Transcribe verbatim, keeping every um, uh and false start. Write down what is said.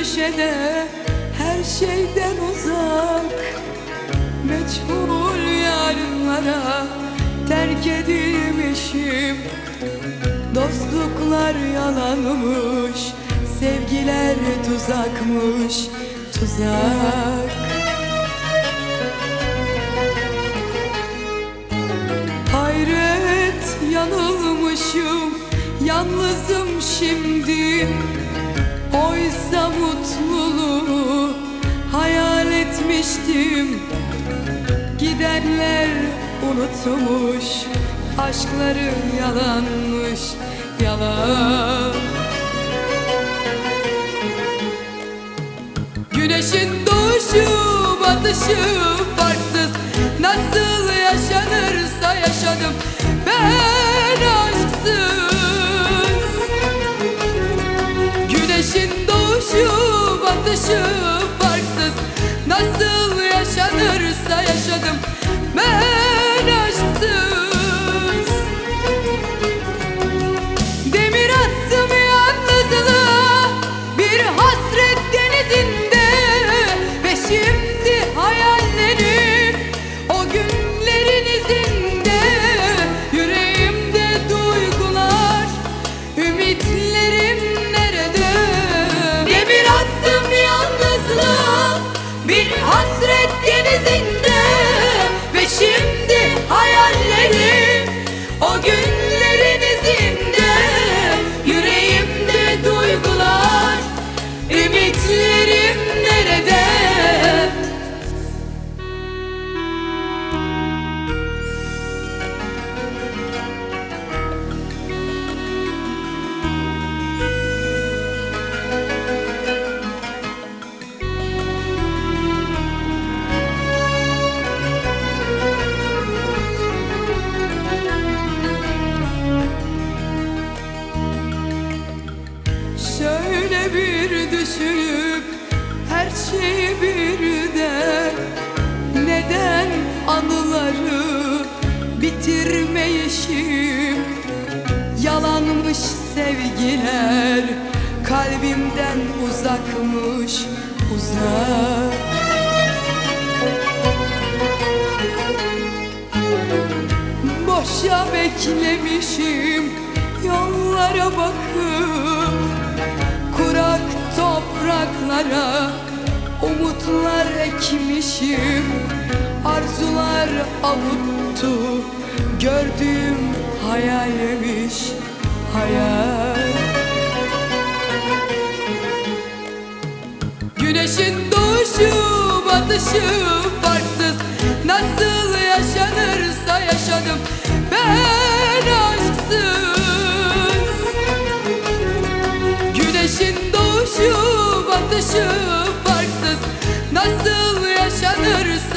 köşede, her şeyden uzak, meçhul yarınlara terk edilmişim. Dostluklar yalanmış, sevgiler tuzakmış, tuzak. Hayret, yanılmışım, yalnızım şimdi. Oysa mutluluğu hayal etmiştim. Gidenler unutmuş, aşkları yalanmış, yalan. Güneşin doğuşu batışı farksız, nasıl yaşanırsa yaşadım ben aşksız. Güneşin doğuşu batışı farksız, nasıl yaşanırsa yaşadım ben aşksız. Demir attım yalnızlığa bir hasret denizinde, ve şimdi hayallerim o günlerin izinde. Yüreğimde duygular, ümitlerim nerede? Demir attım yalnızlığa bir hasret denizinde, ve şimdi hayallerim o günlerin izinde. Yüreğimde duygular, ümitlerim nerede? Şöyle bir düşünüp her şeyi birden, neden anıları bitirmeyişim? Yalanmış sevgiler, kalbimden uzakmış, uzak. Boşa beklemişim yollara bakıp, kurak topraklara umutlar ekmişim. Arzular avuttu, gördüğüm hayalmiş, hayal. Güneşin doğuşu batışı farksız, nasıl yaşanırsa yaşadım ben aşksız. Güneşin doğuşu batışı farksız, nasıl yaşanırsa